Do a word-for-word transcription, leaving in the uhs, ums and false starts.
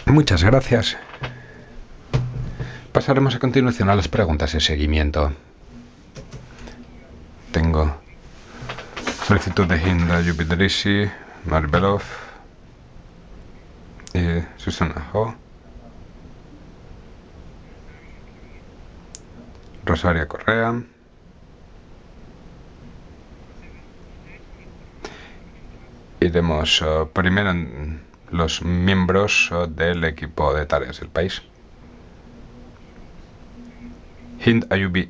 Muchas gracias. Pasaremos a continuación a las preguntas de seguimiento. Tengo solicitud de Hind Ayub Idrissi, Mar Belov y Susana Ho. Rosaria Correa. Iremos uh, primero en los miembros uh, del equipo de tareas del país. Hind Ayub